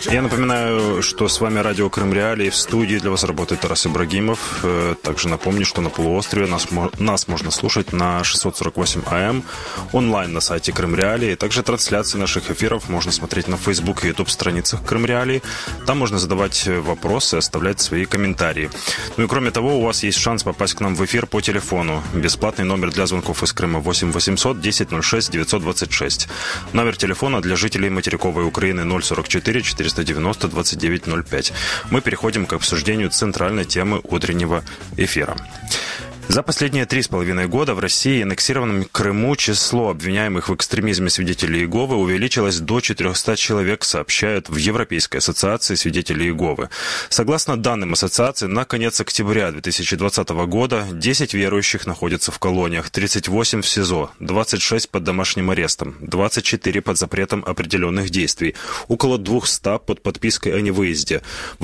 Я напоминаю, что с вами радио Крым Реалии. В студии для вас работает Тарас Ибрагимов. Также напомню, что на полуострове нас можно слушать на 648 АМ, онлайн на сайте Крым Реалии. Также трансляции наших эфиров можно смотреть на Facebook и YouTube страницах Крым Реалии. Там можно задавать вопросы, оставлять свои комментарии. Ну и кроме того, у вас есть шанс попасть к нам в эфир по телефону. Бесплатный номер для звонков из Крыма 8 800 10 06 926. Номер телефона для жителей материковой Украины 044 490 2905. Мы переходим к обсуждению центральной темы утреннего эфира. За последние 3,5 года в России и аннексированном Крыму число обвиняемых в экстремизме свидетелей Иеговы увеличилось до 400 человек, сообщают в Европейской ассоциации свидетелей Иеговы. Согласно данным ассоциации, на конец октября 2020 года 10 верующих находятся в колониях, 38 в СИЗО, 26 под домашним арестом, 24 под запретом определенных действий, около 200 под подпиской о невыезде. В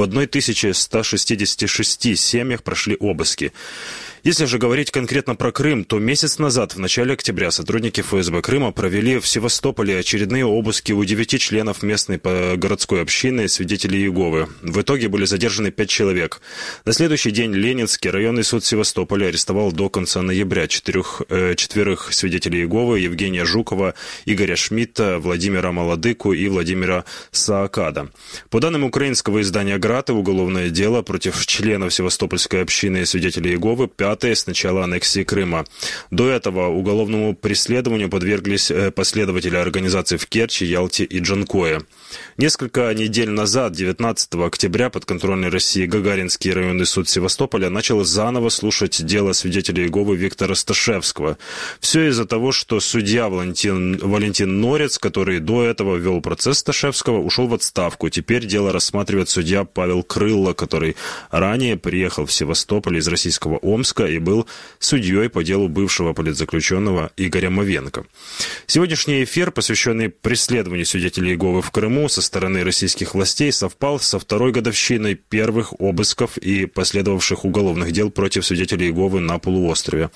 1166 семьях прошли обыски. Если же говорить конкретно про Крым, то месяц назад, в начале октября, сотрудники ФСБ Крыма провели в Севастополе очередные обыски у 9 членов местной городской общины свидетелей Иеговы. В итоге были задержаны 5 человек. На следующий день Ленинский районный суд Севастополя арестовал до конца ноября четверых свидетелей Иеговы: Евгения Жукова, Игоря Шмидта, Владимира Молодыку и Владимира Саакада. По данным украинского издания «Град», уголовное дело против членов Севастопольской общины свидетелей Иеговы с начала аннексии Крыма. До этого уголовному преследованию подверглись последователи организаций в Керчи, Ялте и Джанкое. Несколько недель назад, 19 октября, подконтрольный России Гагаринский районный суд Севастополя начал заново слушать дело свидетеля Иеговы Виктора Сташевского. Все из-за того, что судья Валентин Норец, который до этого вел процесс Сташевского, ушел в отставку. Теперь дело рассматривает судья Павел Крыло, который ранее приехал в Севастополь из российского Омска и был судьей по делу бывшего политзаключенного Игоря Мовенко. Сегодняшний эфир, посвященный преследованию свидетелей Иеговы в Крыму со стороны российских властей, совпал со второй годовщиной первых обысков и последовавших уголовных дел против свидетелей Иеговы на полуострове.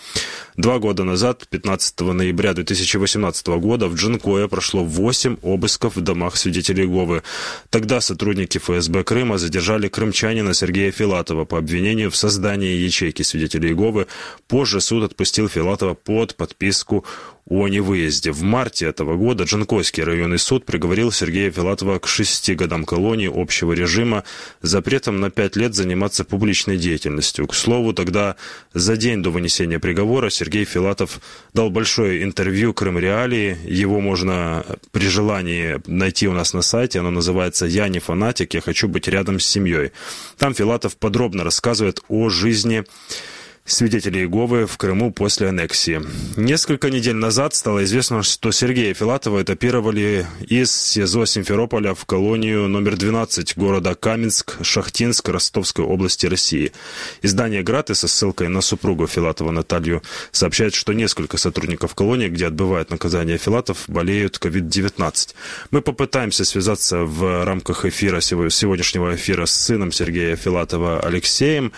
2 года назад, 15 ноября 2018 года, в Джанкое прошло 8 обысков в домах свидетелей Иеговы. Тогда сотрудники ФСБ Крыма задержали крымчанина Сергея Филатова по обвинению в создании ячейки свидетелей Иеговы. Позже суд отпустил Филатова под подписку о невыезде. В марте этого года Джанкойский районный суд приговорил Сергея Филатова к 6 годам колонии общего режима с запретом на 5 лет заниматься публичной деятельностью. К слову, тогда за день до вынесения приговора Сергей Филатов дал большое интервью Крым Реалии. Его можно при желании найти у нас на сайте. Оно называется «Я не фанатик, я хочу быть рядом с семьей». Там Филатов подробно рассказывает о жизни свидетелей Иеговы в Крыму после аннексии. Несколько недель назад стало известно, что Сергея Филатова этапировали из СИЗО Симферополя в колонию номер 12 города Каменск-Шахтинск Ростовской области России. Издание «Град» со ссылкой на супругу Филатова Наталью сообщает, что несколько сотрудников колонии, где отбывает наказание Филатов, болеют COVID-19. Мы попытаемся связаться в рамках эфира сегодняшнего эфира с сыном Сергея Филатова Алексеем.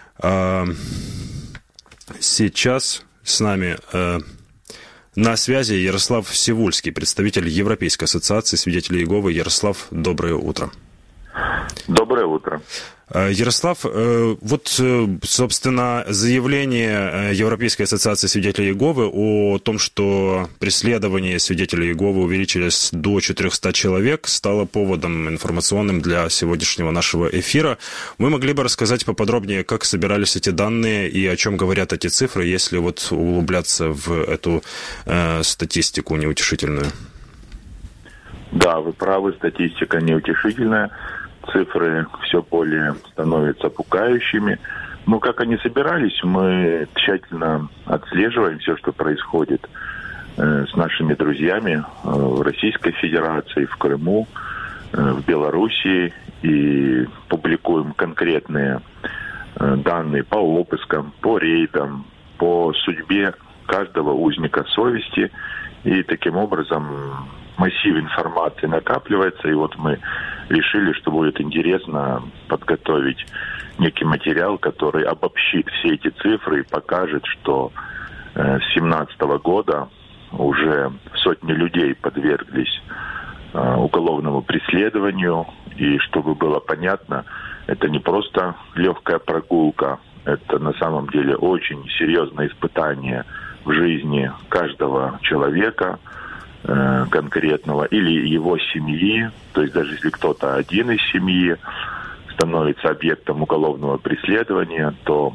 Сейчас с нами на связи Ярослав Сивульский, представитель Европейской ассоциации свидетелей Иеговы. Ярослав, доброе утро. Доброе утро. Ярослав, вот, собственно, заявление Европейской ассоциации свидетелей Иеговы о том, что преследование свидетелей Иеговы увеличились до 400 человек, стало поводом информационным для сегодняшнего нашего эфира. Вы могли бы рассказать поподробнее, как собирались эти данные и о чем говорят эти цифры, если вот углубляться в эту статистику неутешительную? Да, вы правы, статистика неутешительная. Цифры все более становятся пугающими. Но как они собирались, мы тщательно отслеживаем все, что происходит с нашими друзьями в Российской Федерации, в Крыму, в Белоруссии. И публикуем конкретные данные по обыскам, по рейдам, по судьбе каждого узника совести. И таким образом массив информации накапливается, и вот мы решили, что будет интересно подготовить некий материал, который обобщит все эти цифры и покажет, что с 2017 года уже сотни людей подверглись уголовному преследованию. И чтобы было понятно, это не просто легкая прогулка, это на самом деле очень серьезное испытание в жизни каждого человека конкретного или его семьи. То есть даже если кто-то один из семьи становится объектом уголовного преследования, то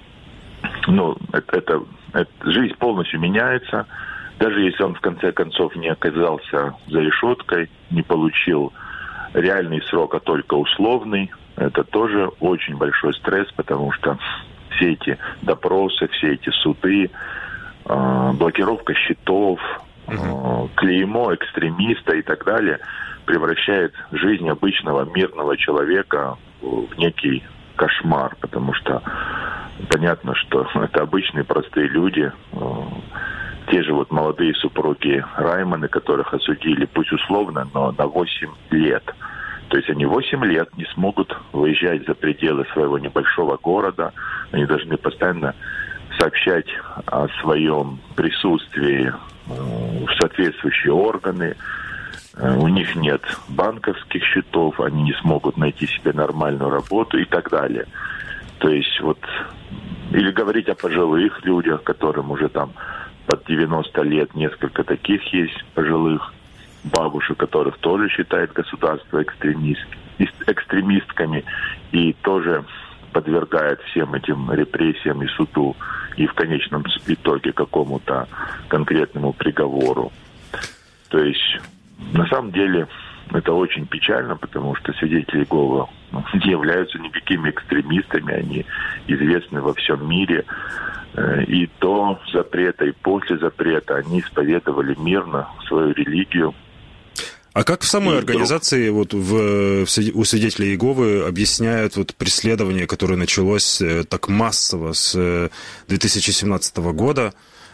жизнь полностью меняется. Даже если он в конце концов не оказался за решеткой, не получил реальный срок, а только условный, это тоже очень большой стресс, потому что все эти допросы, все эти суды, блокировка счетов, клеймо экстремиста и так далее превращает жизнь обычного мирного человека в некий кошмар, потому что понятно, что это обычные простые люди, те же вот молодые супруги Райманы, которых осудили, пусть условно, но на 8 лет. То есть они 8 лет не смогут выезжать за пределы своего небольшого города. Они должны постоянно сообщать о своем присутствии в соответствующие органы. У них нет банковских счетов, они не смогут найти себе нормальную работу и так далее. То есть вот, или говорить о пожилых людях, которым уже там под 90 лет, несколько таких есть пожилых бабушек, которых тоже считает государство экстремистками и тоже подвергает всем этим репрессиям и суду, и в конечном итоге какому-то конкретному приговору. То есть, на самом деле, это очень печально, потому что свидетели Иеговы не являются никакими экстремистами, они известны во всем мире. И до запрета, и после запрета они исповедовали мирно свою религию. А как в самой организации вот у свидетелей Иеговы объясняют вот преследование, которое началось так массово с 2017 года,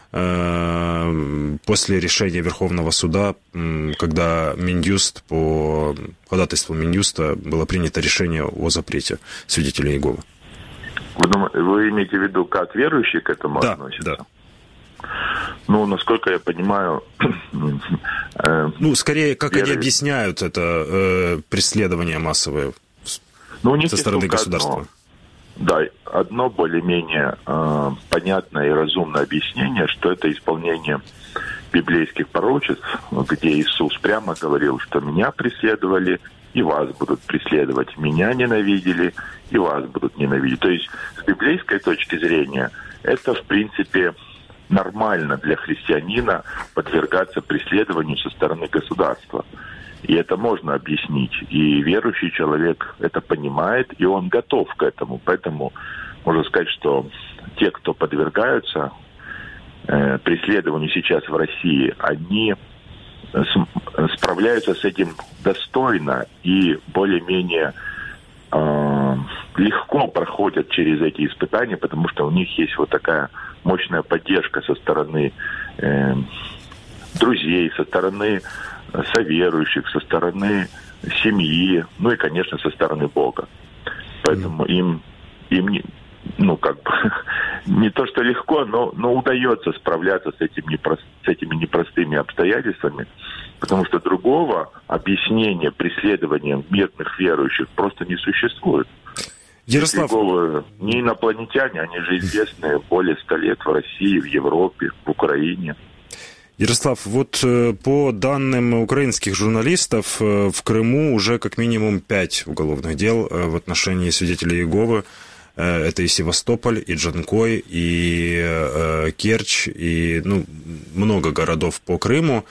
после решения Верховного суда, когда Минюст, по ходатайству Минюста, было принято решение о запрете свидетелей Иеговы? Вы имеете в виду, как верующие к этому относятся? Да. Ну, насколько я понимаю... скорее, как они объясняют это преследование массовое со стороны государства? Одно более-менее понятное и разумное объяснение, что это исполнение библейских пророчеств, где Иисус прямо говорил, что меня преследовали, и вас будут преследовать. Меня ненавидели, и вас будут ненавидеть. То есть, с библейской точки зрения, это, в принципе, нормально для христианина подвергаться преследованию со стороны государства. И это можно объяснить. И верующий человек это понимает, и он готов к этому. Поэтому можно сказать, что те, кто подвергаются преследованию сейчас в России, они справляются с этим достойно и более-менее легко проходят через эти испытания, потому что у них есть вот такая мощная поддержка со стороны друзей, со стороны соверующих, со стороны семьи, ну и, конечно, со стороны Бога. Поэтому им не то что легко, но удается справляться с этими непростыми обстоятельствами, потому что другого объяснения преследованием мирных верующих просто не существует. Ярослав... Не инопланетяне, они же известны более 100 лет в России, в Европе, в Украине. Ярослав, вот по данным украинских журналистов, в Крыму уже как минимум 5 уголовных дел в отношении свидетелей Иеговы. Это и Севастополь, и Джанкой, и Керчь, и много городов по Крыму.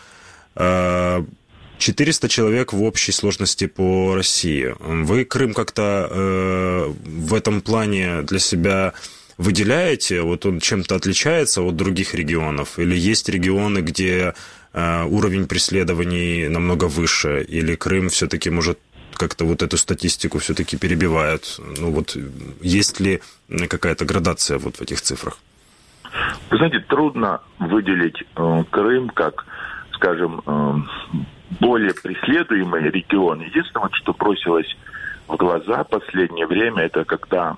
400 человек в общей сложности по России. Вы Крым как-то в этом плане для себя выделяете? Вот он чем-то отличается от других регионов? Или есть регионы, где уровень преследований намного выше? Или Крым все-таки может как-то вот эту статистику все-таки перебивает? Есть ли какая-то градация вот в этих цифрах? Вы знаете, трудно выделить Крым как, скажем, более преследуемый регион. Единственное, что бросилось в глаза в последнее время, это когда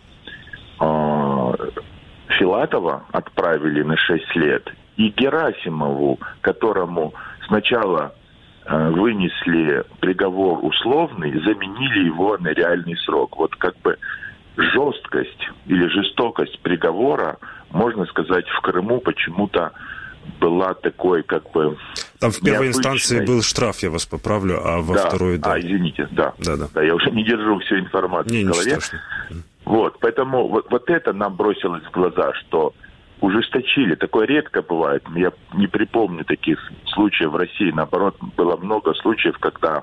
Филатова отправили на 6 лет, и Герасимову, которому сначала вынесли приговор условный, заменили его на реальный срок. Вот как бы жесткость или жестокость приговора, можно сказать, в Крыму почему-то была такой, как бы... Там в первой инстанции был штраф, я вас поправлю, а во второй... Да. Извините, да, я уже не держу всю информацию в голове. Вот, поэтому вот это нам бросилось в глаза, что ужесточили. Такое редко бывает. Я не припомню таких случаев в России. Наоборот, было много случаев, когда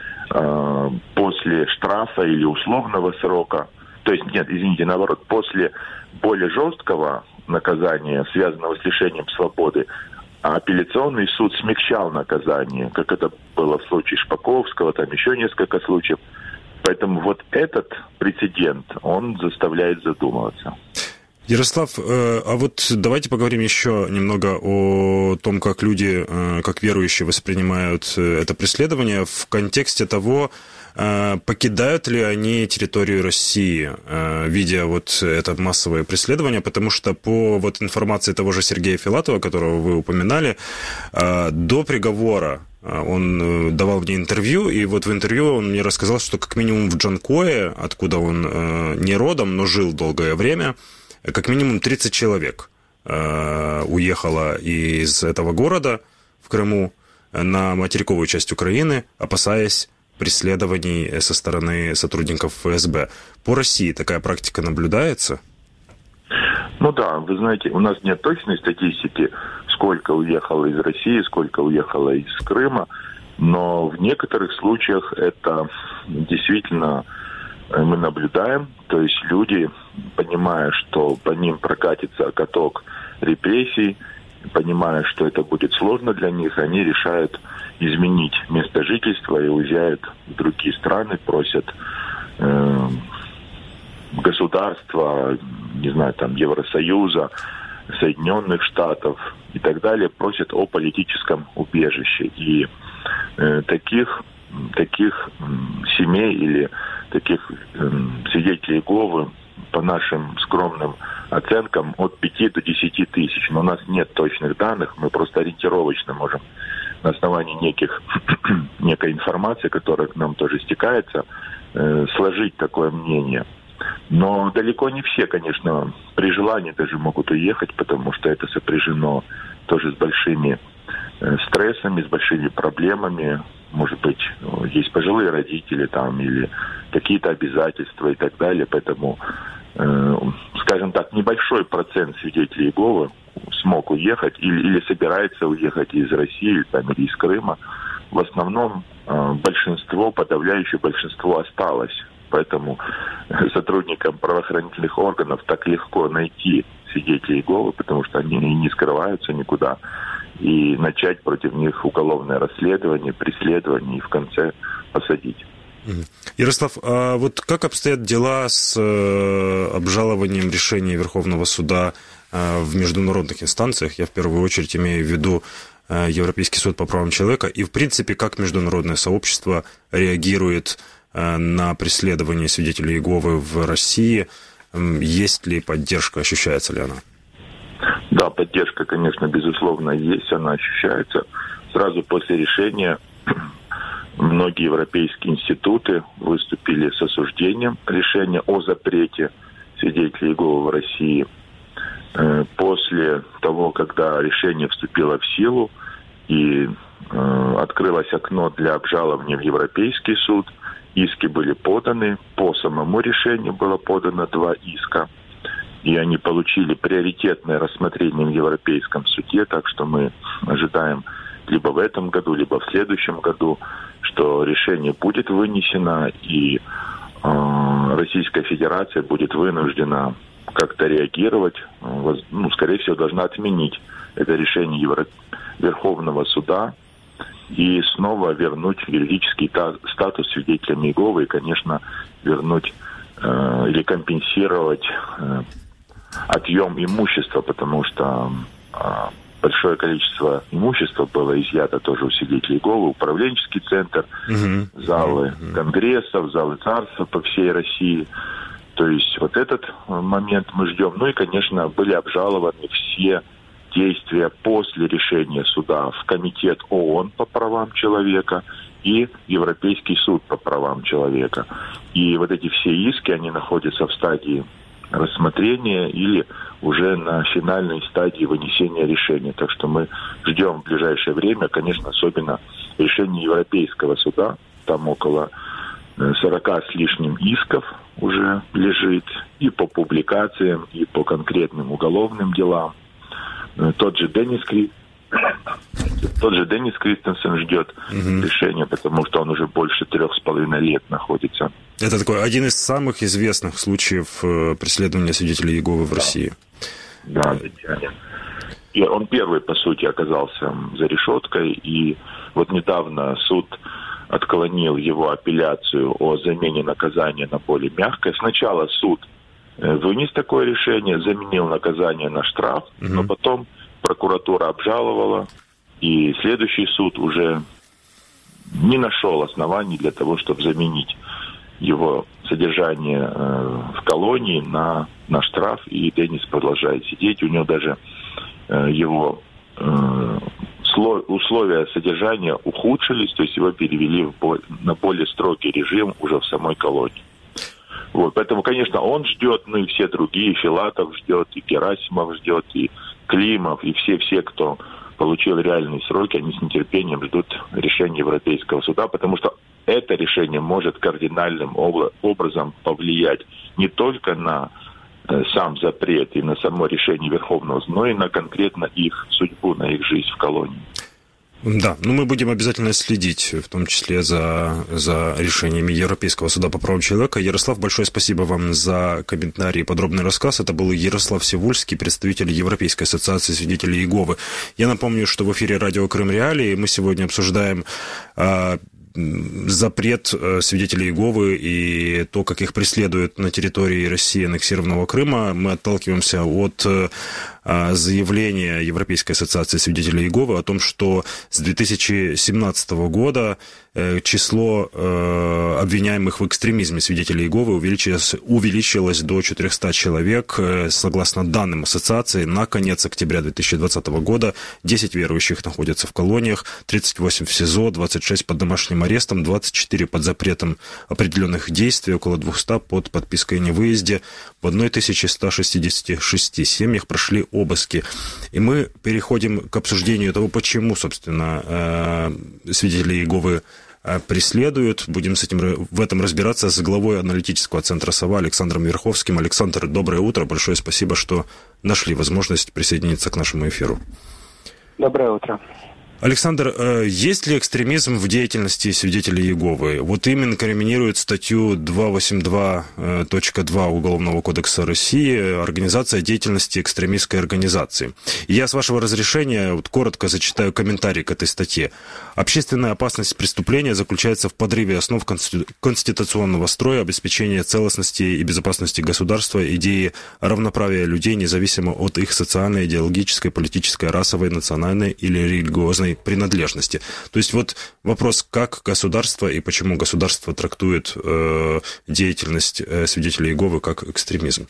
после штрафа или условного срока, то есть, нет, извините, наоборот, после более жесткого наказания, связанного с лишением свободы, апелляционный суд смягчал наказание, как это было в случае Шпаковского, там еще несколько случаев. Поэтому вот этот прецедент, он заставляет задумываться. Ярослав, а вот давайте поговорим еще немного о том, как люди, как верующие воспринимают это преследование в контексте того, покидают ли они территорию России, видя вот это массовое преследование, потому что по вот информации того же Сергея Филатова, которого вы упоминали, до приговора он давал мне интервью, и вот в интервью он мне рассказал, что как минимум в Джанкое, откуда он не родом, но жил долгое время, как минимум 30 человек уехало из этого города в Крыму на материковую часть Украины, опасаясь преследований со стороны сотрудников ФСБ. По России такая практика наблюдается? Ну да, вы знаете, у нас нет точной статистики, сколько уехало из России, сколько уехало из Крыма, но в некоторых случаях это действительно мы наблюдаем. То есть люди, понимая, что по ним прокатится каток репрессий, понимая, что это будет сложно для них, они решают изменить место жительства и уезжают в другие страны, просят государства, не знаю, там, Евросоюза, Соединенных Штатов и так далее, просят о политическом убежище. И таких семей или таких свидетелей Иеговы, по нашим скромным оценкам, от 5 до 10 тысяч. Но у нас нет точных данных, мы просто ориентировочно можем на основании некой информации, которая к нам тоже стекается, сложить такое мнение. Но далеко не все, конечно, при желании даже могут уехать, потому что это сопряжено тоже с большими стрессами, с большими проблемами. Может быть, есть пожилые родители там или какие-то обязательства и так далее. Поэтому, скажем так, небольшой процент свидетелей Иеговы смог уехать или собирается уехать из России или из Крыма. В основном большинство, подавляющее большинство осталось. Поэтому сотрудникам правоохранительных органов так легко найти свидетелей Иеговы, потому что они не скрываются никуда. И начать против них уголовное расследование, преследование и в конце посадить. Ярослав, а вот как обстоят дела с обжалованием решений Верховного суда в международных инстанциях? Я в первую очередь имею в виду Европейский суд по правам человека. И, в принципе, как международное сообщество реагирует на преследование свидетелей Иеговы в России? Есть ли поддержка, ощущается ли она? Да, поддержка, конечно, безусловно, есть, она ощущается. Сразу после решения многие европейские институты выступили с осуждением решения о запрете свидетелей Иеговы в России. После того, когда решение вступило в силу и открылось окно для обжалования в Европейский суд, иски были поданы, по самому решению было подано 2 иска. И они получили приоритетное рассмотрение в Европейском суде, так что мы ожидаем либо в этом году, либо в следующем году, что решение будет вынесено, и Российская Федерация будет вынуждена как-то реагировать, скорее всего, должна отменить это решение Верховного суда и снова вернуть юридический статус свидетелям Иеговы и, конечно, вернуть или компенсировать отъем имущества, потому что большое количество имущества было изъято тоже у свидетелей Иеговы, управленческий центр, залы конгрессов, залы царства по всей России. То есть вот этот момент мы ждем. Ну и, конечно, были обжалованы все действия после решения суда в Комитет ООН по правам человека и Европейский суд по правам человека. И вот эти все иски, они находятся в стадии рассмотрения или уже на финальной стадии вынесения решения. Так что мы ждем в ближайшее время, конечно, особенно решения Европейского суда. Там около 40 с лишним исков уже лежит и по публикациям, и по конкретным уголовным делам. Тот же Деннис Кристенсен ждет решения, потому что он уже больше 3,5 лет находится. Это такой один из самых известных случаев преследования свидетелей Иеговы в России. Да, Татьянин. И он первый, по сути, оказался за решеткой. И вот недавно суд отклонил его апелляцию о замене наказания на более мягкое. Сначала суд вынес такое решение, заменил наказание на штраф, но потом прокуратура обжаловала, и следующий суд уже не нашел оснований для того, чтобы заменить его содержание в колонии на штраф, и Деннис продолжает сидеть. У него даже его условия содержания ухудшились, то есть его перевели на более строгий режим уже в самой колонии. Вот, поэтому, конечно, он ждет, ну и все другие, Филатов ждет, и Герасимов ждет, и Климов, и все, кто получил реальные сроки, они с нетерпением ждут решения Европейского суда, потому что это решение может кардинальным образом повлиять не только на сам запрет и на само решение Верховного, но и на конкретно их судьбу, на их жизнь в колонии. Да, но мы будем обязательно следить, в том числе за решениями Европейского суда по правам человека. Ярослав, большое спасибо вам за комментарий и подробный рассказ. Это был Ярослав Сивульский, представитель Европейской ассоциации свидетелей Иеговы. Я напомню, что в эфире радио Крым Реалии мы сегодня обсуждаем запрет свидетелей Иеговы и то, как их преследуют на территории России аннексированного Крыма. Мы отталкиваемся от заявления Европейской ассоциации свидетелей Иеговы о том, что с 2017 года число обвиняемых в экстремизме свидетелей Иеговы увеличилось до 400 человек. Согласно данным ассоциации, на конец октября 2020 года 10 верующих находятся в колониях, 38 в СИЗО, 26 под домашним арестом, 24 под запретом определенных действий, около 200 под подпиской о невыезде. В 1166 семьях прошли обыски. И мы переходим к обсуждению того, почему, собственно, свидетели Иеговы преследуют. Будем в этом разбираться с главой аналитического центра «Сова» Александром Верховским. Александр, доброе утро. Большое спасибо, что нашли возможность присоединиться к нашему эфиру. Доброе утро. Александр, есть ли экстремизм в деятельности свидетелей Иеговы? Вот им инкриминирует статью 282.2 Уголовного кодекса России «Организация деятельности экстремистской организации». Я, с вашего разрешения, коротко зачитаю комментарий к этой статье. Общественная опасность преступления заключается в подрыве основ конституционного строя, обеспечения целостности и безопасности государства, идеи равноправия людей, независимо от их социальной, идеологической, политической, расовой, национальной или религиозной принадлежности. То есть вот вопрос, как государство и почему государство трактует деятельность свидетелей Иеговы как экстремизм?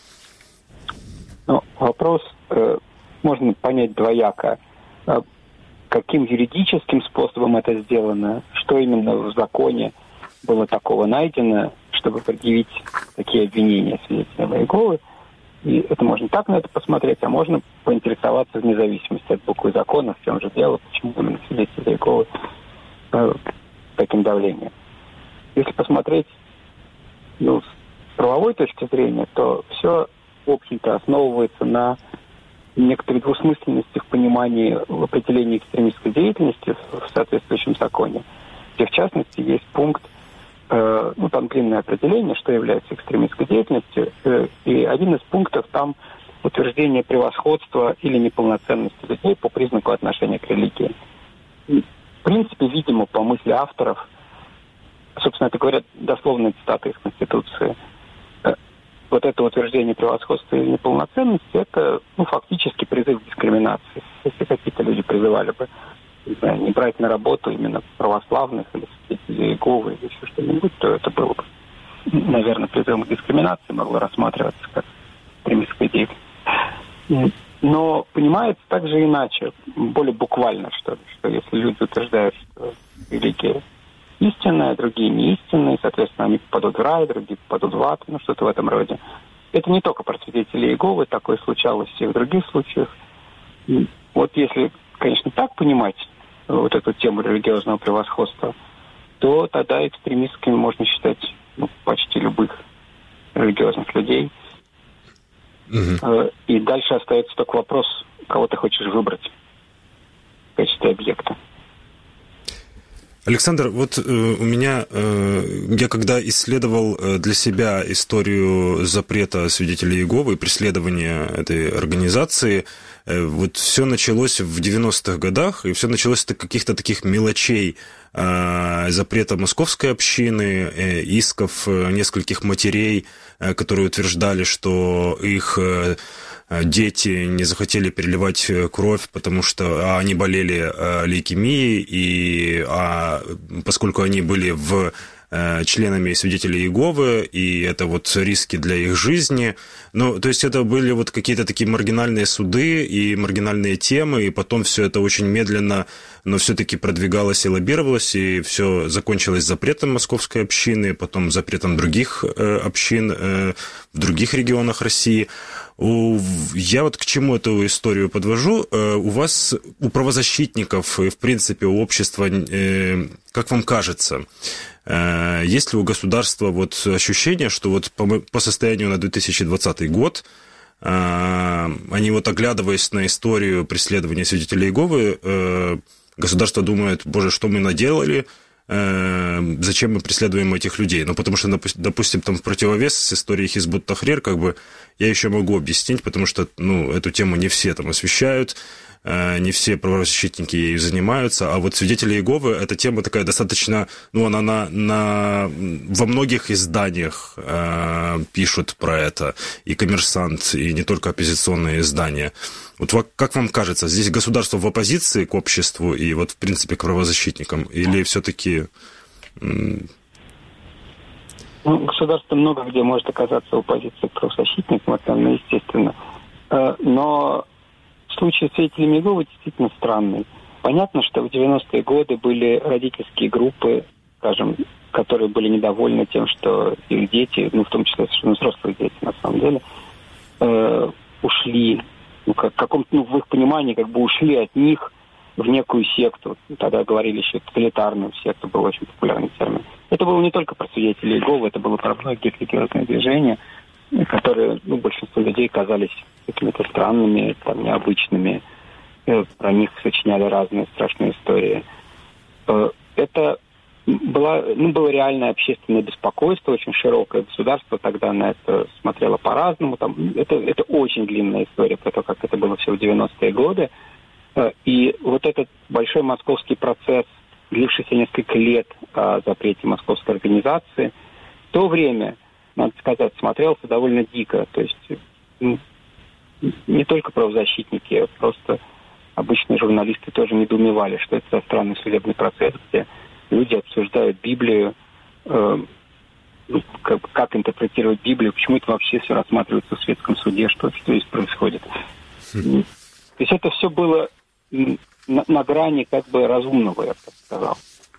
Вопрос можно понять двояко. Каким юридическим способом это сделано, что именно в законе было такого найдено, чтобы предъявить такие обвинения свидетелям Иеговы. И это можно так на это посмотреть, а можно поинтересоваться вне зависимости от буквы закона, в чем же дело, почему именно свидетели Иеговы таким давлением. Если посмотреть с правовой точки зрения, то все, в общем-то, основывается на некоторой двусмысленности в понимании в определении экстремистской деятельности в соответствующем законе, где, в частности, есть пункт, там длинное определение, что является экстремистской деятельностью, и один из пунктов там утверждение превосходства или неполноценности людей по признаку отношения к религии. И, в принципе, видимо, по мысли авторов, собственно, это говорят дословные цитаты из Конституции, вот это утверждение превосходства или неполноценности, это, фактически призыв к дискриминации. Если какие-то люди призывали бы, не брать на работу именно православных или свидетелей Иеговы или еще что-нибудь, то это было бы, наверное, призывом к дискриминации, могло рассматриваться как экстремистская деятельность. Но понимается также иначе, более буквально, что если люди утверждают, что религия истинная, другие не истинные, соответственно, они попадут в рай, другие попадут в ад, что-то в этом роде. Это не только про свидетелей Иеговы, такое случалось и в других случаях. И вот если, конечно, так понимать вот эту тему религиозного превосходства, то тогда экстремистскими можно считать почти любых религиозных людей. И дальше остается только вопрос, кого ты хочешь выбрать в качестве объекта. Александр, вот у меня, я когда исследовал для себя историю запрета свидетелей Иеговы и преследования этой организации, вот все началось в 90-х годах, и все началось с каких-то таких мелочей запрета московской общины, исков нескольких матерей, которые утверждали, что их дети не захотели переливать кровь, потому что они болели лейкемией, поскольку они были членами свидетелей Иеговы, и это вот риски для их жизни. Ну, то есть это были вот какие-то такие маргинальные суды и маргинальные темы, и потом все это очень медленно, но все-таки продвигалось и лоббировалось, и все закончилось запретом московской общины, потом запретом других общин в других регионах России. Я вот к чему эту историю подвожу. У вас, у правозащитников, в принципе, у общества, как вам кажется, есть ли у государства вот ощущение, что вот по состоянию на 2020 год они вот, оглядываясь на историю преследования свидетелей Иеговы, государство думает: боже, что мы наделали, зачем мы преследуем этих людей? Ну, потому что, допустим, там в противовес с историей Хизбут Тахрир, как бы, я еще могу объяснить, потому что, эту тему не все там освещают, не все правозащитники ею занимаются, а вот свидетели Иеговы, эта тема такая достаточно, она во многих изданиях пишут про это, и «Коммерсант», и не только оппозиционные издания. Вот как вам кажется, здесь государство в оппозиции к обществу и вот, в принципе, к правозащитникам, или все-таки... Государство много где может оказаться в оппозиции к правозащитникам, это, естественно. Но случай с свидетелями Иеговы действительно странный. Понятно, что в 90-е годы были родительские группы, скажем, которые были недовольны тем, что их дети, в том числе совершенно взрослые дети, на самом деле, ушли, в их понимании, ушли от них в некую секту. Тогда говорили еще тоталитарную секту, был очень популярный термин. Это было не только про свидетелей Иеговы, это было про многие религиозные движения, которые, большинству людей казались какими-то странными, необычными. Про них сочиняли разные страшные истории. Это было реальное общественное беспокойство, очень широкое. Государство тогда на это смотрело по-разному. Это очень длинная история про то, как это было все в 90-е годы. И вот этот большой московский процесс, длившийся несколько лет о запрете московской организации, в то время, надо сказать, смотрелся довольно дико. То есть не только правозащитники, а просто обычные журналисты тоже недоумевали, что это за странный судебный процесс, где люди обсуждают Библию, как интерпретировать Библию, почему это вообще все рассматривается в светском суде, что здесь происходит. То есть это все было на грани разумного, я бы так сказал.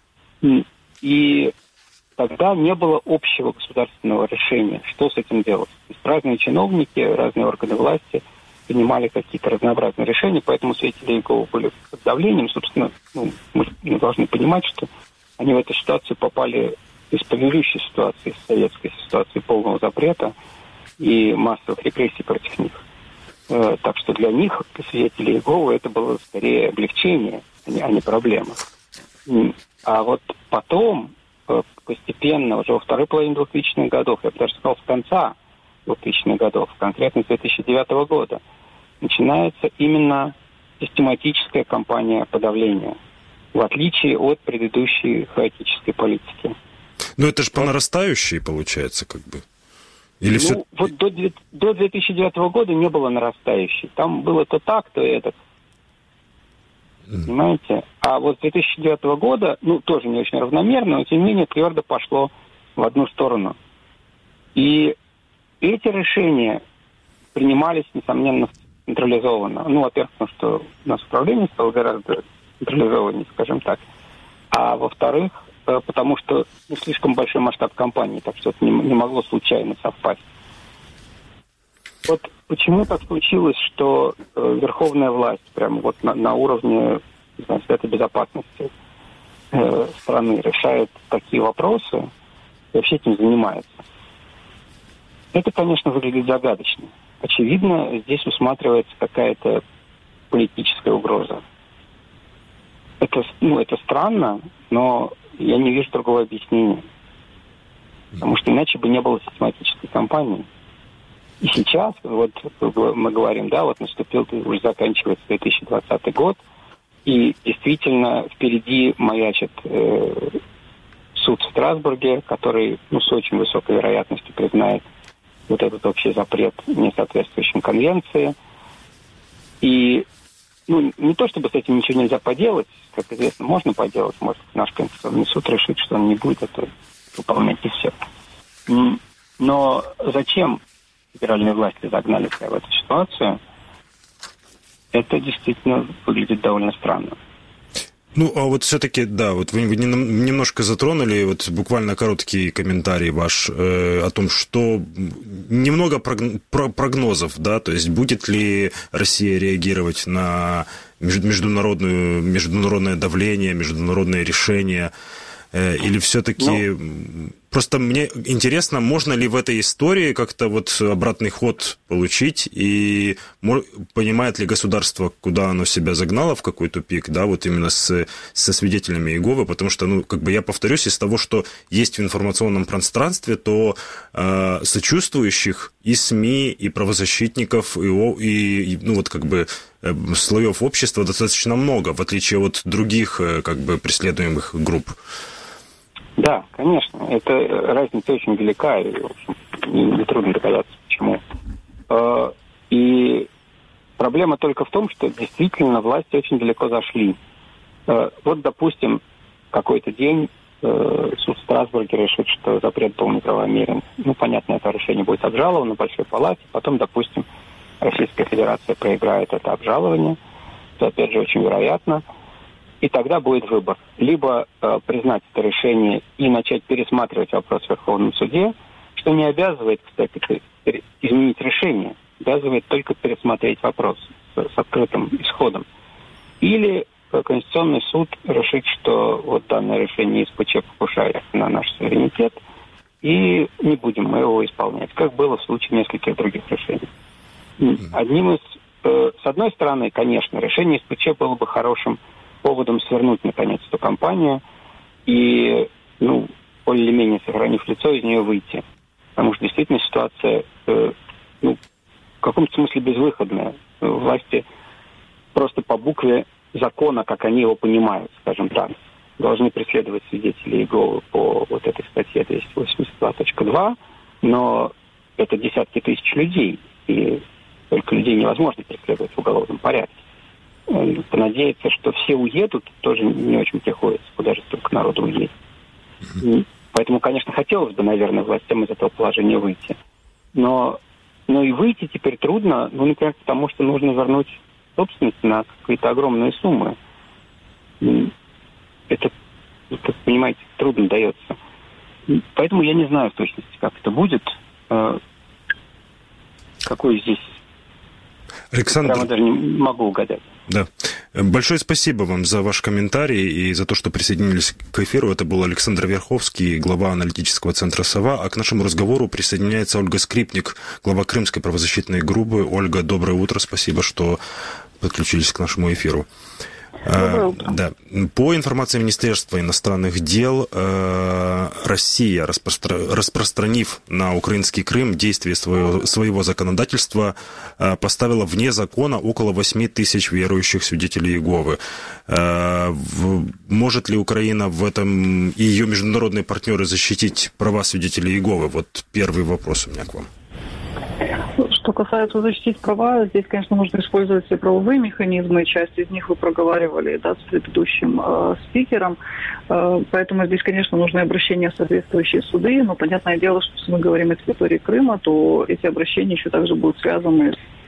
И тогда не было общего государственного решения, что с этим делать. То есть разные чиновники, разные органы власти принимали какие-то разнообразные решения, поэтому свидетели Иеговы были под давлением. Собственно, мы должны понимать, что они в эту ситуацию попали из предыдущей ситуации, из советской ситуации полного запрета и массовых репрессий против них. Так что для них, для свидетелей Иеговы, это было скорее облегчение, а не проблема. А вот потом, постепенно, уже во второй половине 2000-х годов, я бы даже сказал, с конца 2000-х годов, конкретно с 2009 года, начинается именно систематическая кампания подавления, в отличие от предыдущей хаотической политики. Ну, это же по нарастающей, получается, Или вот до 2009 года не было нарастающей. Там было то так, то это. Понимаете? А вот с 2009 года, тоже не очень равномерно, но тем не менее твердо пошло в одну сторону. И эти решения принимались, несомненно, централизованно. Ну, во-первых, потому что у нас управление стало гораздо централизованнее, скажем так. А во-вторых, потому что слишком большой масштаб компании, так что это не могло случайно совпасть. Вот почему так случилось, что верховная власть прямо вот на уровне, не знаю, Совета безопасности страны решает такие вопросы и вообще этим занимается? Это, конечно, выглядит загадочно. Очевидно, здесь усматривается какая-то политическая угроза. Это странно, но я не вижу другого объяснения. Потому что иначе бы не было систематической кампании. И сейчас, вот мы говорим, да, вот наступил, уже заканчивается 2020 год, и действительно впереди маячит суд в Страсбурге, который, с очень высокой вероятностью признает вот этот общий запрет несоответствующим конвенции. И не то, чтобы с этим ничего нельзя поделать, как известно, можно поделать, может, наш Конституционный суд решит, что он не будет это выполнять и все. Но зачем федеральные власти загнали себя в эту ситуацию, это действительно выглядит довольно странно. А вот все-таки, да, вот вы немножко затронули, вот буквально короткий комментарий ваш о том, что немного прогнозов, да, то есть будет ли Россия реагировать на международное давление, международные решения, или все-таки... Просто мне интересно, можно ли в этой истории как-то вот обратный ход получить, и понимает ли государство, куда оно себя загнало, в какой тупик, да, вот именно со свидетелями Иеговы, потому что, я повторюсь, из того, что есть в информационном пространстве, то сочувствующих и СМИ, и правозащитников, и слоев общества достаточно много, в отличие от других, преследуемых групп. Да, конечно. Это разница очень велика, и, в общем, нетрудно догадаться, почему. И проблема только в том, что действительно власти очень далеко зашли. Вот, допустим, какой-то день суд в Страсбурге решит, что запрет был неправомерен. Понятно, это решение будет обжаловано в Большой палате. Потом, допустим, Российская Федерация проиграет это обжалование. Это, опять же, очень вероятно. И тогда будет выбор. Либо признать это решение и начать пересматривать вопрос в Верховном суде, что не обязывает, кстати, изменить решение, обязывает только пересмотреть вопрос с открытым исходом. Или Конституционный суд решит, что вот данное решение ИСПЧ покушает на наш суверенитет, и не будем мы его исполнять, как было в случае нескольких других решений. С одной стороны, конечно, решение ИСПЧ было бы хорошим поводом свернуть, наконец, эту кампанию и, более или менее сохранив лицо, из нее выйти. Потому что действительно ситуация, в каком-то смысле безвыходная. Власти просто по букве закона, как они его понимают, скажем так, должны преследовать свидетелей Иеговы по вот этой статье 282.2, но это десятки тысяч людей, и только людей невозможно преследовать в уголовном порядке. Понадеяться, что все уедут, тоже не очень приходится, куда же столько народу уедет. Поэтому, конечно, хотелось бы, наверное, властям из этого положения выйти. Но и выйти теперь трудно, например, потому что нужно вернуть собственность на какие-то огромные суммы. Это, понимаете, трудно дается. Поэтому я не знаю в точности, как это будет. Какой здесь... Александр... Прямо даже не могу угадать. Да. Большое спасибо вам за ваш комментарий и за то, что присоединились к эфиру. Это был Александр Верховский, глава аналитического центра «Сова». А к нашему разговору присоединяется Ольга Скрипник, глава Крымской правозащитной группы. Ольга, доброе утро. Спасибо, что подключились к нашему эфиру. Да. По информации Министерства иностранных дел, Россия, распространив на украинский Крым действие своего законодательства, поставила вне закона около 8 тысяч верующих свидетелей Иеговы. Может ли Украина в этом и ее международные партнеры защитить права свидетелей Иеговы? Вот первый вопрос у меня к вам. Что касается защитить права, здесь, конечно, нужно использовать все правовые механизмы. Часть из них вы проговаривали, с предыдущим спикером. Поэтому здесь, конечно, нужны обращения в соответствующие суды. Но понятное дело, что если мы говорим о территории Крыма, то эти обращения еще также будут связаны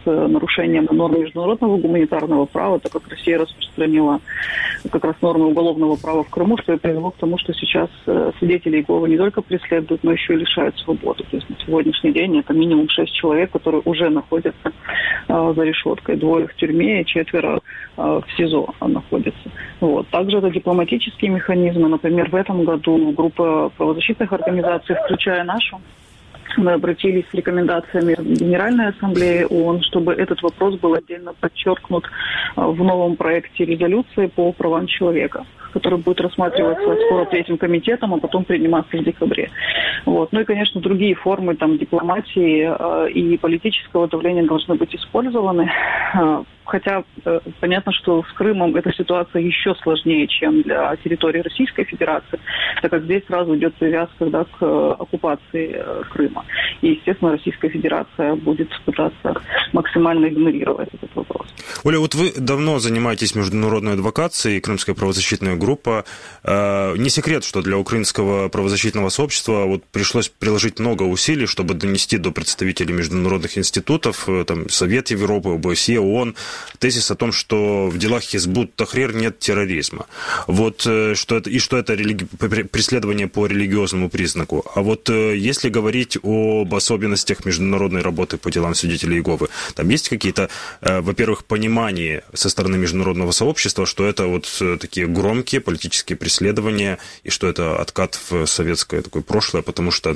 нарушением норм международного гуманитарного права, так как Россия распространила как раз нормы уголовного права в Крыму, что и привело к тому, что сейчас свидетели Иеговы не только преследуют, но еще и лишают свободы. То есть на сегодняшний день это минимум 6 человек, которые уже находятся за решеткой. 2 в тюрьме и 4 в СИЗО находятся. Вот. Также это дипломатические механизмы. Например, в этом году группа правозащитных организаций, включая нашу, мы обратились с рекомендациями Генеральной Ассамблеи ООН, чтобы этот вопрос был отдельно подчеркнут в новом проекте резолюции по правам человека, который будет рассматриваться скоро Третьим комитетом, а потом приниматься в декабре. Вот. Ну и, конечно, другие формы там, дипломатии и политического давления должны быть использованы. Хотя понятно, что с Крымом эта ситуация еще сложнее, чем для территории Российской Федерации, так как здесь сразу идет привязка к оккупации Крыма. И, естественно, Российская Федерация будет пытаться максимально игнорировать этот вопрос. Оля, вот вы давно занимаетесь международной адвокацией, Крымская правозащитная группа. Не секрет, что для украинского правозащитного сообщества вот пришлось приложить много усилий, чтобы донести до представителей международных институтов, там, Совет Европы, ОБСЕ, ООН, тезис о том, что в делах Хизбут Тахрир нет терроризма. Вот, что это преследование по религиозному признаку. А вот если говорить об особенностях международной работы по делам свидетелей Иеговы, там есть какие-то, во-первых, понимания со стороны международного сообщества, что это вот такие громкие политические преследования и что это откат в советское такое прошлое, потому что,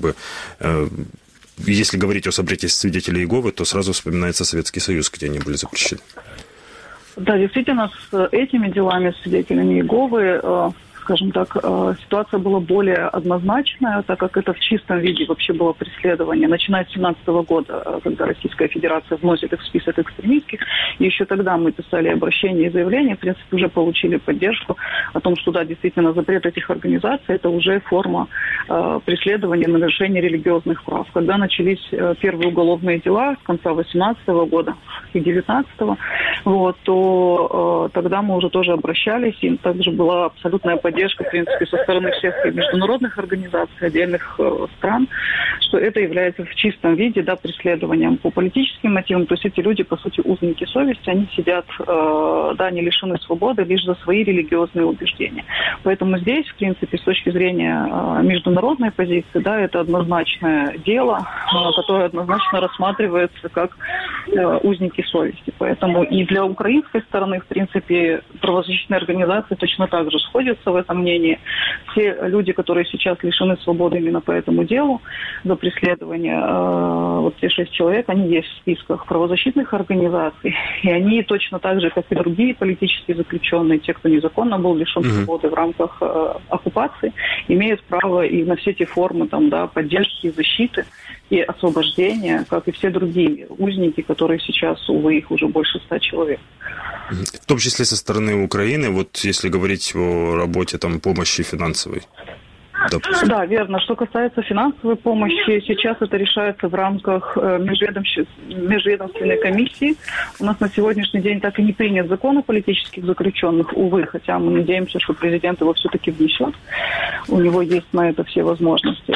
если говорить о событиях свидетелей Иеговы, то сразу вспоминается Советский Союз, где они были запрещены. Да, действительно, с этими делами, с свидетелями Иеговы, скажем так, ситуация была более однозначная, так как это в чистом виде вообще было преследование, начиная с 2017 года, когда Российская Федерация вносит их в список экстремистских. И еще тогда мы писали обращения и заявления, в принципе, уже получили поддержку о том, что, да, действительно, запрет этих организаций – это уже форма преследования, нарушения религиозных прав. Когда начались первые уголовные дела с конца 2018 года и 2019, то тогда мы уже тоже обращались, и также была абсолютная поддержка, в принципе, со стороны всех международных организаций, отдельных стран, что это является в чистом виде, да, преследованием по политическим мотивам. То есть эти люди, по сути, узники совести, они сидят, да, не лишены свободы лишь за свои религиозные убеждения. Поэтому здесь, в принципе, с точки зрения международной позиции, да, это однозначное дело, которое однозначно рассматривается как узники совести. Поэтому и для украинской стороны, в принципе, правозащитные организации точно так же сходятся в этом мнении. Все люди, которые сейчас лишены свободы именно по этому делу за преследование, вот те 6 человек, они есть в списках правозащитных организаций, и они точно так же, как и другие политические заключенные, те, кто незаконно был лишен свободы в рамках оккупации, имеют право и на все эти формы там, да, поддержки, защиты и освобождения, как и все другие узники, которые сейчас, увы, их уже больше 100 человек. В том числе со стороны Украины, вот если говорить о работе там, помощи финансовой. Допустим. Да, верно. Что касается финансовой помощи, сейчас это решается в рамках межведомственной комиссии. У нас на сегодняшний день так и не принят закон о политических заключенных, увы, хотя мы надеемся, что президент его все-таки внесет. У него есть на это все возможности.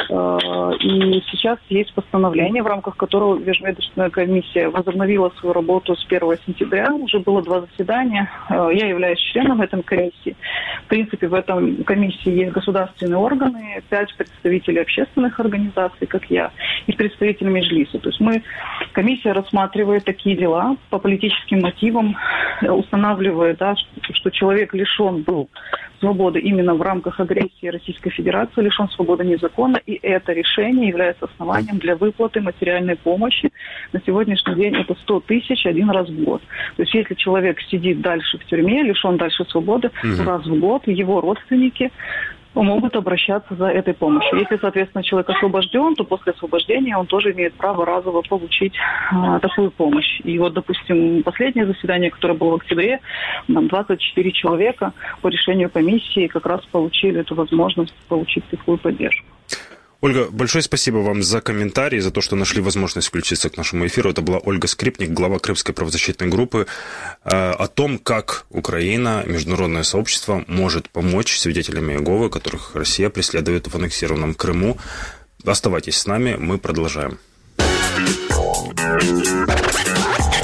И сейчас есть постановление, в рамках которого межведомственная комиссия возобновила свою работу с 1 сентября. Уже было 2 заседания. Я являюсь членом этой комиссии. В принципе, в этом комиссии есть государственные органы, 5 представителей общественных организаций, как я, и представители Меджлиса. То есть комиссия рассматривает такие дела по политическим мотивам, устанавливая, да, что человек лишен был свободы именно в рамках агрессии Российской Федерации, лишен свободы незаконно, и это решение является основанием для выплаты материальной помощи. На сегодняшний день это 100 тысяч 1 раз в год. То есть если человек сидит дальше в тюрьме, лишен дальше свободы, раз в год его родственники могут обращаться за этой помощью. Если, соответственно, человек освобожден, то после освобождения он тоже имеет право разово получить такую помощь. И вот, допустим, последнее заседание, которое было в октябре, 24 человека по решению комиссии как раз получили эту возможность получить такую поддержку. Ольга, большое спасибо вам за комментарий, за то, что нашли возможность включиться к нашему эфиру. Это была Ольга Скрипник, глава Крымской правозащитной группы, о том, как Украина, международное сообщество может помочь свидетелям Иеговы, которых Россия преследует в аннексированном Крыму. Оставайтесь с нами, мы продолжаем.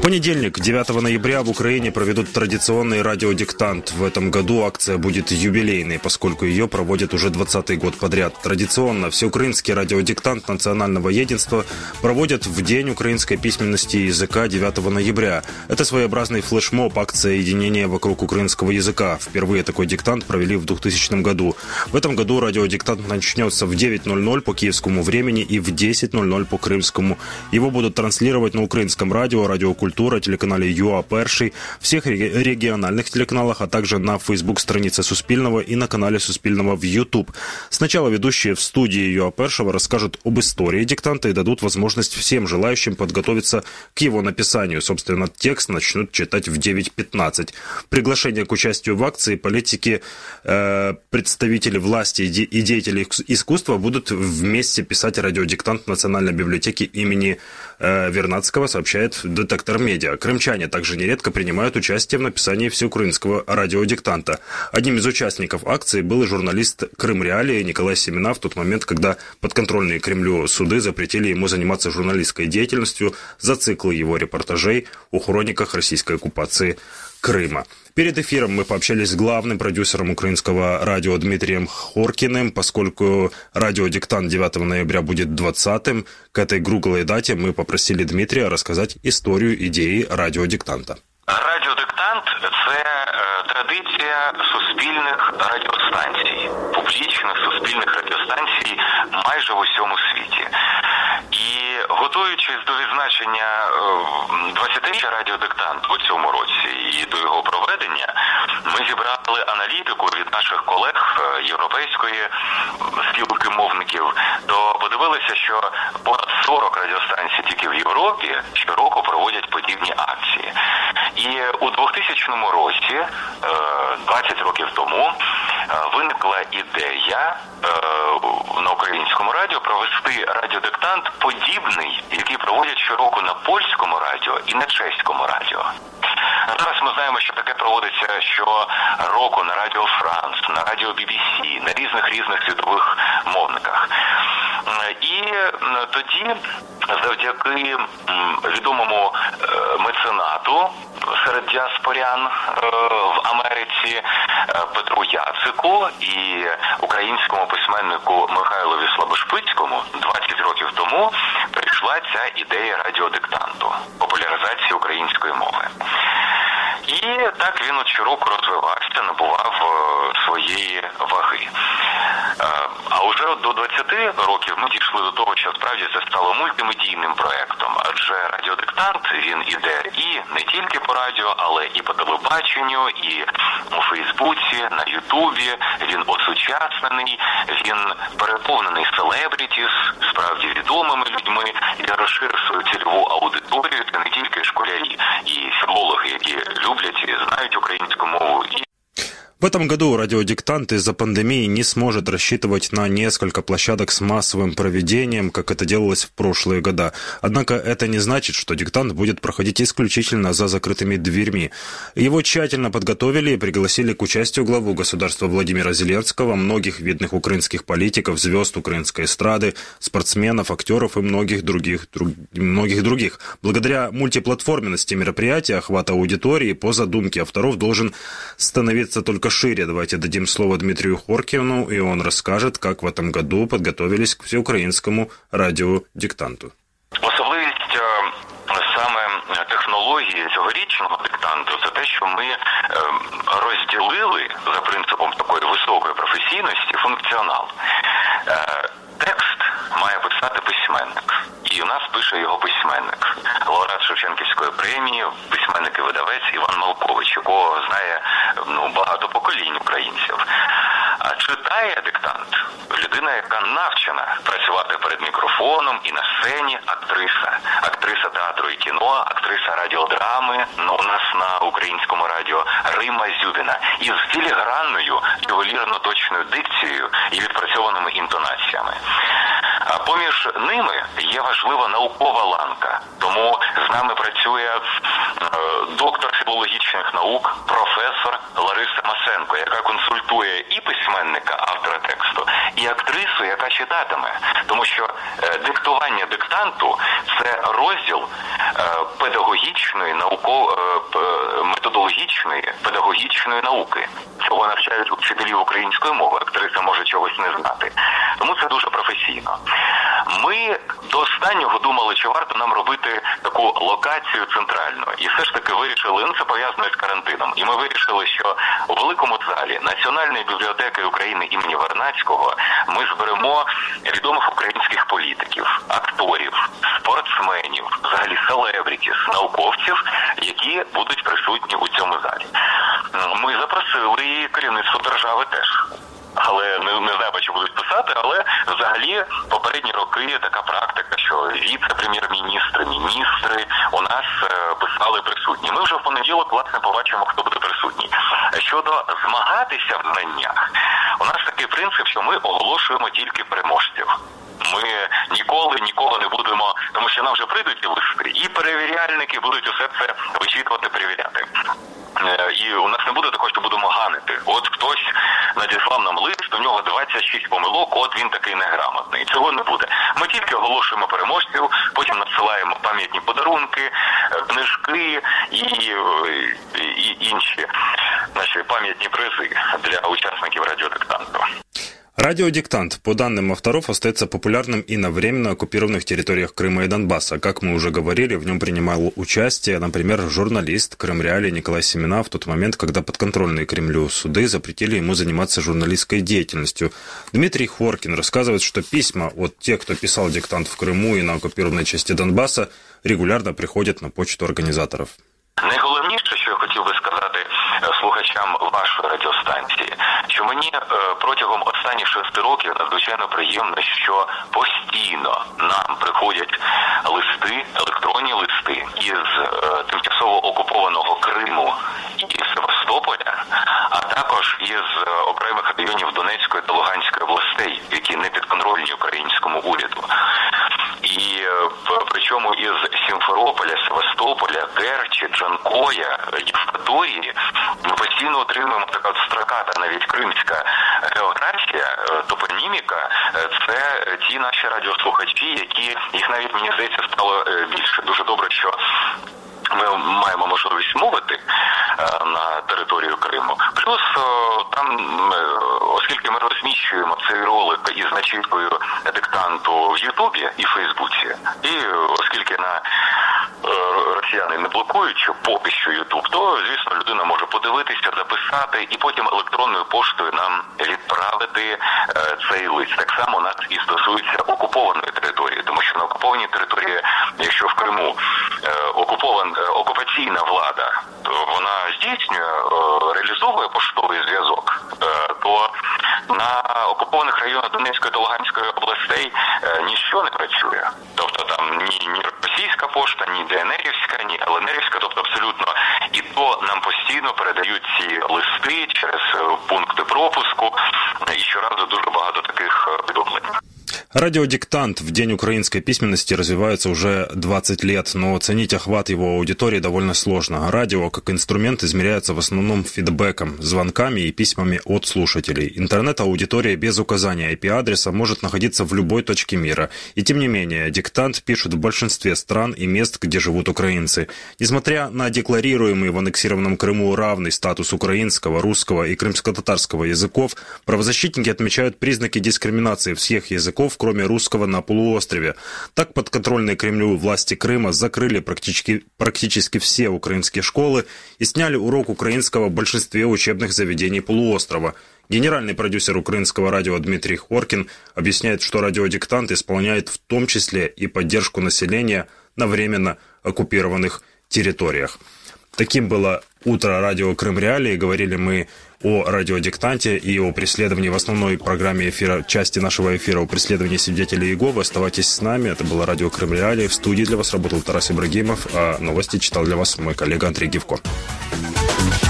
В понедельник, 9 ноября, в Украине проведут традиционный радиодиктант. В этом году акция будет юбилейной, поскольку ее проводят уже 20-й год подряд. Традиционно всеукраинский радиодиктант национального единства проводят в День украинской письменности и языка 9 ноября. Это своеобразный флешмоб, акция единения вокруг украинского языка. Впервые такой диктант провели в 2000 году. В этом году радиодиктант начнется в 9:00 по киевскому времени и в 10:00 по крымскому. Его будут транслировать на украинском радио, радиокультура, телеканале ЮА Перший, всех региональных телеканалах, а также на фейсбук-странице Суспільного и на канале Суспільного в YouTube. Сначала ведущие в студии ЮА Першего расскажут об истории диктанта и дадут возможность всем желающим подготовиться к его написанию. Собственно, текст начнут читать в 9:15. Приглашение к участию в акции политики, представители власти и деятели искусства будут вместе писать радиодиктант в Национальной библиотеке имени Вернадского, сообщает «Детектор Медиа». Крымчане также нередко принимают участие в написании всеукраинского радиодиктанта. Одним из участников акции был и журналист «Крым Реалии» Николай Семена в тот момент, когда подконтрольные Кремлю суды запретили ему заниматься журналистской деятельностью за цикл его репортажей о хрониках российской оккупации Крыма. Перед эфиром мы пообщались с главным продюсером украинского радио Дмитрием Хоркиным. Поскольку радиодиктант 9 ноября будет 20-м, к этой круглой дате мы попросили Дмитрия рассказать историю идеи радиодиктанта. Радіодиктант – це традиція суспільних радіостанцій, публічних суспільних радіостанцій майже в усьому світі. І готуючись до відзначення 20-річчя радіодиктанту у цьому році і до його проведення, ми зібрали аналітику від наших колег Європейської спілки мовників, то подивилися, що понад 40 радіостанцій тільки в Європі щороку проводять подібні акції. І у 2000 році, 20 років тому, виникла ідея на українському радіо провести радіодиктант подібний, який проводять щороку на польському радіо і на чеському радіо. Зараз ми знаємо, що таке проводиться щороку на Радіо Франс, на Радіо BBC, на різних світових мовниках. І тоді, завдяки відомому меценату серед діаспорян в Америці Петру Яцику і українському письменнику Михайлові Слабошпицькому 20 років тому прийшла ця ідея радіодиктанту, популяризації української мови. І так він от щороку розвивався, набував своєї ваги. А вже до 20 років ми дійшли до того, що справді це стало мультимедійним проєктом, адже радіодиктант, він іде і не тільки по радіо, але і по телебаченню, і у Фейсбуці, на Ютубі, він осучаснений, він переповнений селебрітіс, справді відомими людьми, і розширив свою цільову аудиторію, це не тільки школярі і філологи, які люблять і знають українську мову. В этом году радиодиктант из-за пандемии не сможет рассчитывать на несколько площадок с массовым проведением, как это делалось в прошлые года. Однако это не значит, что диктант будет проходить исключительно за закрытыми дверьми. Его тщательно подготовили и пригласили к участию главу государства Владимира Зеленского, многих видных украинских политиков, звезд украинской эстрады, спортсменов, актеров и многих других. Благодаря мультиплатформенности мероприятия, охвата аудитории, по задумке авторов должен становиться только шире. Давайте дадим слово Дмитрию Хоркину, и он расскажет, как в этом году подготовились к всеукраинскому радиодиктанту. Особливість саме технології цьогорічного диктанту – це те, що ми розділили за принципом такої високої професійності функціонал. Текст має писати письменник. І у нас пише його письменник. Лауреат Шевченківської премії, письменник і видавець Іван Малкович, якого знає багато поколінь українців. А читає диктант людина, яка навчена працювати перед мікрофоном і на сцені, актриса театру і кіно, актриса радіодрами, у нас на українському радіо Рима Зюбіна, із філігранною, ювелірно-точною дикцією і відпрацьованими інтонаціями. А поміж ними є важлива наукова ланка. Тому з нами працює доктор філологічних наук, професор Лариса Масенко, яка консультує і письменників, письменника, автора тексту, і актрису, яка читатиме. Тому що диктування диктанту – це розділ педагогічної, методологічної, педагогічної науки. Цього навчають вчителів української мови. Актриса може чогось не знати. Тому це дуже професійно. Ми до останнього думали, чи варто нам робити таку локацію центральну. І все ж таки вирішили, це пов'язано з карантином. І ми вирішили, що у великому залі Національної бібліотеки України імені Вернадського ми зберемо відомих українських політиків, акторів, спортсменів, взагалі селебрітіс, науковців, які будуть присутні у цьому залі. Ми запросили і керівництво держави теж. Але не знаю, чи будуть писати, але взагалі попередні роки така практика, що віце-прем'єр-міністри, міністри у нас писали присутні. Ми вже в понеділок, власне, побачимо, хто буде присутній. Щодо змагатися в знаннях, у нас такий принцип, що ми оголошуємо тільки переможців. Ми ніколи не будемо, тому що нам вже прийдуть листи, і перевіряльники будуть усе це вичитувати, перевіряти. І у нас не буде такого, що будемо ганити. От хтось надіслав нам лист, у нього 26 помилок, от він такий неграмотний. Цього не буде. Ми тільки оголошуємо переможців, потім надсилаємо пам'ятні подарунки, книжки і інші наші пам'ятні призи для учасників радіодиктанту. Радиодиктант, по данным авторов, остается популярным и на временно оккупированных территориях Крыма и Донбасса. Как мы уже говорили, в нем принимал участие, например, журналист Крымреалии Николай Семена в тот момент, когда подконтрольные Кремлю суды запретили ему заниматься журналистской деятельностью. Дмитрий Хоркин рассказывает, что письма от тех, кто писал диктант в Крыму и на оккупированной части Донбасса, регулярно приходят на почту организаторов. Найголовніше, що я хотів би сказати слухачам вашої радіостанції, що мені протягом останніх 6 років надзвичайно приємно, що постійно нам приходять листи, електронні листи із тимчасово окупованого Криму і Севастополя, а також із окремих районів Донецької та Луганської областей, які не підконтрольні українському уряду. І причому із Сімферополя, Севастополя, Керчі, Джанкоя, Євпаторії ми постійно отримуємо така от строката, навіть кримська географія, топоніміка. Це ті наші радіослухачі, які, їх навіть, мені здається, стало більше. Дуже добре, що ми маємо можливість мовити на територію Криму. Плюс там, оскільки ми розміщуємо цей ролик із начіткою диктанту в Ютубі і Фейсбуці, і оскільки росіяни не блокують, що поки що Ютуб, то, звісно, людина може подивитися, записати і потім електронною поштою нам відправити цей лист. Так само у нас і стосується окупованої території, тому що на окупованій території, якщо в Криму окупаційна влада, то вона здійснює, реалізовує поштовий зв'язок, то на окупованих районах Донецької та Луганської областей ніщо не працює. Тобто там ні російська пошта, ні ДНРівська, ні ЛНРівська, тобто абсолютно. І то нам постійно передають ці листи через пункти пропуску, і щоразу дуже багато таких повідомлень. Радиодиктант в День украинской письменности развивается уже 20 лет, но оценить охват его аудитории довольно сложно. Радио как инструмент измеряется в основном фидбэком, звонками и письмами от слушателей. Интернет-аудитория без указания IP-адреса может находиться в любой точке мира. И тем не менее, диктант пишут в большинстве стран и мест, где живут украинцы. Несмотря на декларируемый в аннексированном Крыму равный статус украинского, русского и крымско-татарского языков, правозащитники отмечают признаки дискриминации всех языков, кроме русского, на полуострове. Так подконтрольные Кремлю власти Крыма закрыли практически все украинские школы и сняли урок украинского в большинстве учебных заведений полуострова. Генеральный продюсер украинского радио Дмитрий Хоркин объясняет, что радиодиктант исполняет в том числе и поддержку населения на временно оккупированных территориях. Таким было утро радио Крымреалии. Говорили мы о радиодиктанте и о преследовании в основной программе эфира, части нашего эфира, о преследовании свидетелей Иеговы. Оставайтесь с нами. Это было радио Крымреалии. В студии для вас работал Тарас Ибрагимов, а новости читал для вас мой коллега Андрей Гивко.